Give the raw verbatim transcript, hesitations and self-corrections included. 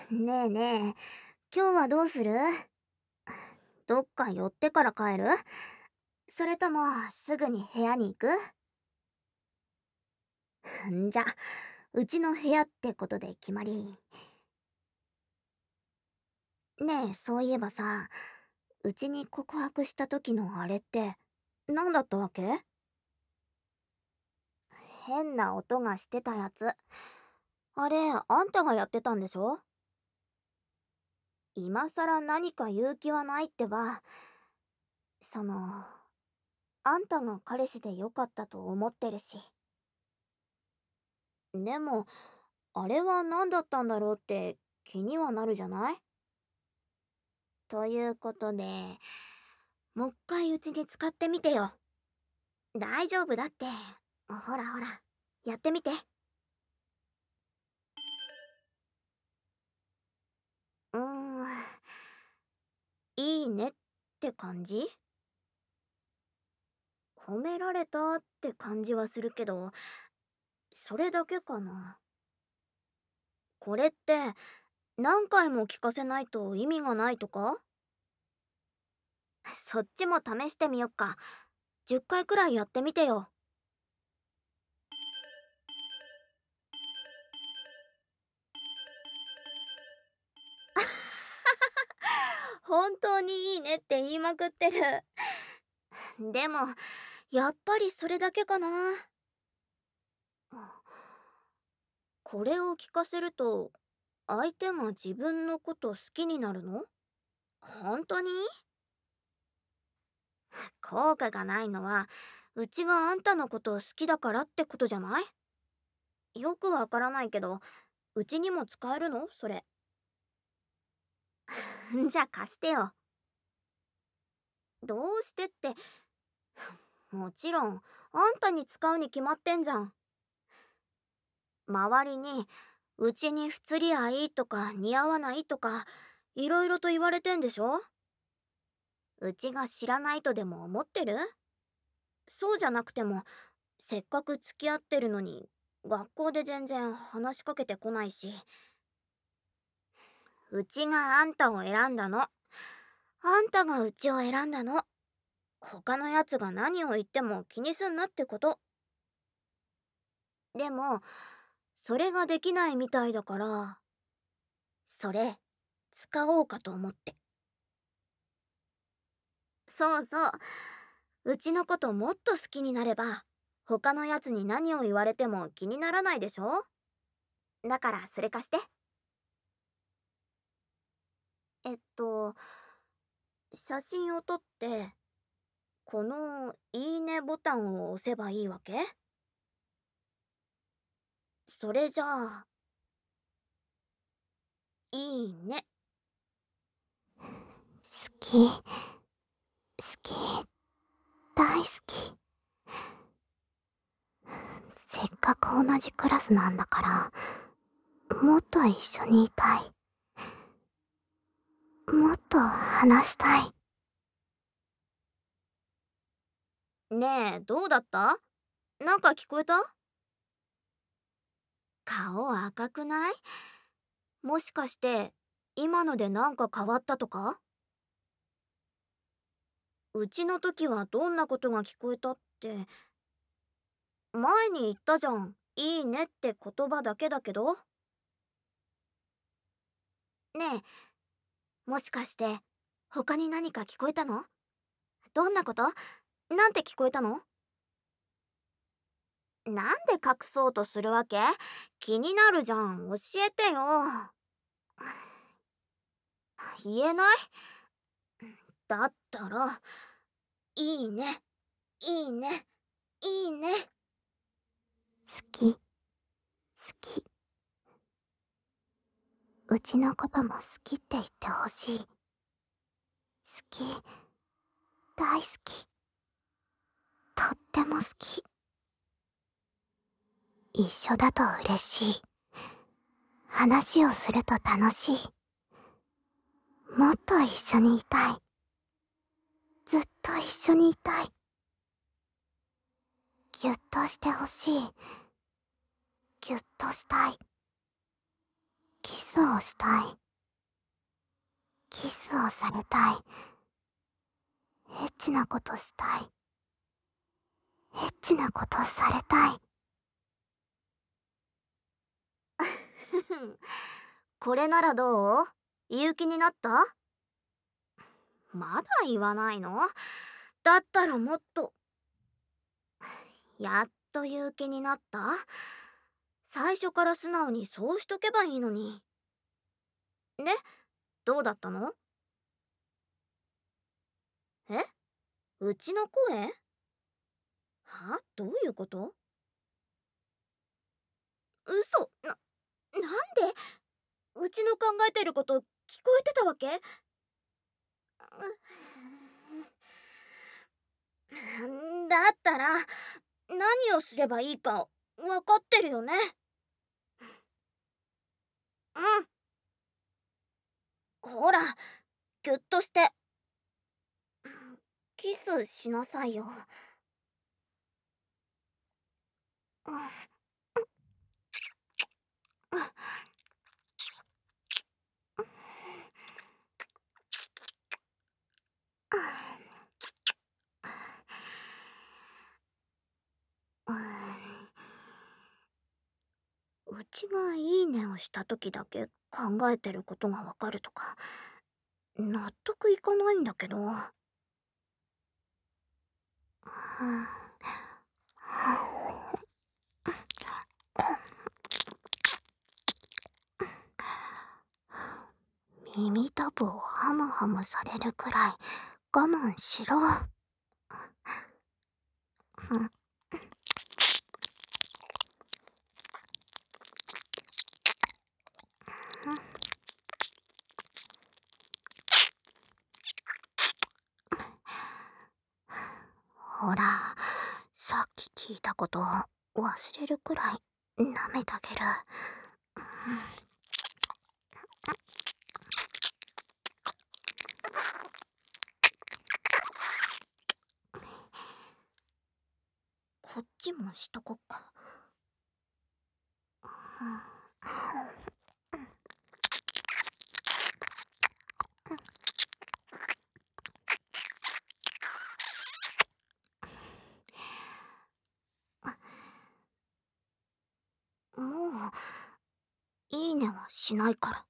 ねえねえ、今日はどうする？どっか寄ってから帰る？それとも、すぐに部屋に行く？んじゃ、うちの部屋ってことで決まり。ねえ、そういえばさ、うちに告白した時のあれって、何だったわけ？変な音がしてたやつ。あれ、あんたがやってたんでしょ？今さら何か言う気はないってば。その、あんたが彼氏でよかったと思ってるし。でも、あれは何だったんだろうって気にはなるじゃない？ということで、もっかいうちに使ってみてよ。大丈夫だって。ほらほら、やってみて。うーん、いいねって感じ？褒められたって感じはするけど、それだけかな。これって何回も聞かせないと意味がないとか？そっちも試してみよっか。じゅっかいくらいやってみてよ。本当にいいねって言いまくってる。でも、やっぱりそれだけかな。これを聞かせると、相手が自分のこと好きになるの？本当に？効果がないのは、うちがあんたのことを好きだからってことじゃない？よくわからないけど、うちにも使えるのそれ？じゃあ貸してよ。どうしてって、もちろん、あんたに使うに決まってんじゃん。周りに、うちに不釣り合いとか似合わないとか、いろいろと言われてんでしょ？うちが知らないとでも思ってる？そうじゃなくても、せっかく付き合ってるのに、学校で全然話しかけてこないし。うちがあんたを選んだの。あんたがうちを選んだの。他のやつが何を言っても気にすんなってこと。でも、それができないみたいだから、それ、使おうかと思って。そうそう。うちのこともっと好きになれば、他のやつに何を言われても気にならないでしょ？だからそれ貸して。えっと、写真を撮って、このいいねボタンを押せばいいわけ？それじゃあ、いいね。 好き、好き、大好き。せっかく同じクラスなんだから、もっと一緒にいたい。もっと話したい。 ねえ、どうだった？なんか聞こえた？顔赤くない？もしかして、今のでなんか変わったとか？うちの時はどんなことが聞こえたって、前に言ったじゃん。いいねって言葉だけだけど。ねえ、もしかして、他に何か聞こえたの？どんなこと？なんて聞こえたの？なんで隠そうとするわけ？気になるじゃん。教えてよ。言えない？だったら、いいね、いいね、いいね。 好き、好き。うちのことも好きって言ってほしい。好き、大好き。とっても好き。一緒だと嬉しい。話をすると楽しい。もっと一緒にいたい。ずっと一緒にいたい。ぎゅっとしてほしい。ぎゅっとしたい。キススをしたい。キスをされたい。エッチなことしたい。エッチなことされたい。 これならどう？言う気になった？まだ言わないの？だったらもっと。やっと言う気になった？最初から素直にそうしとけばいいのに。で、どうだったの？え？うちの声？は？どういうこと？嘘。な、なんで？うちの考えてること聞こえてたわけ？うんだったら何をすればいいか分かってるよね？うん。ほら、ぎゅっとして。キスしなさいよ。うちがいいねをした時だけ考えてることがわかるとか納得いかないんだけど。耳たぶをハムハムされるくらい我慢しろ。ほら、さっき聞いたこと忘れるくらい舐めてあげる。こっちもしとこっか。もういいねはしないから。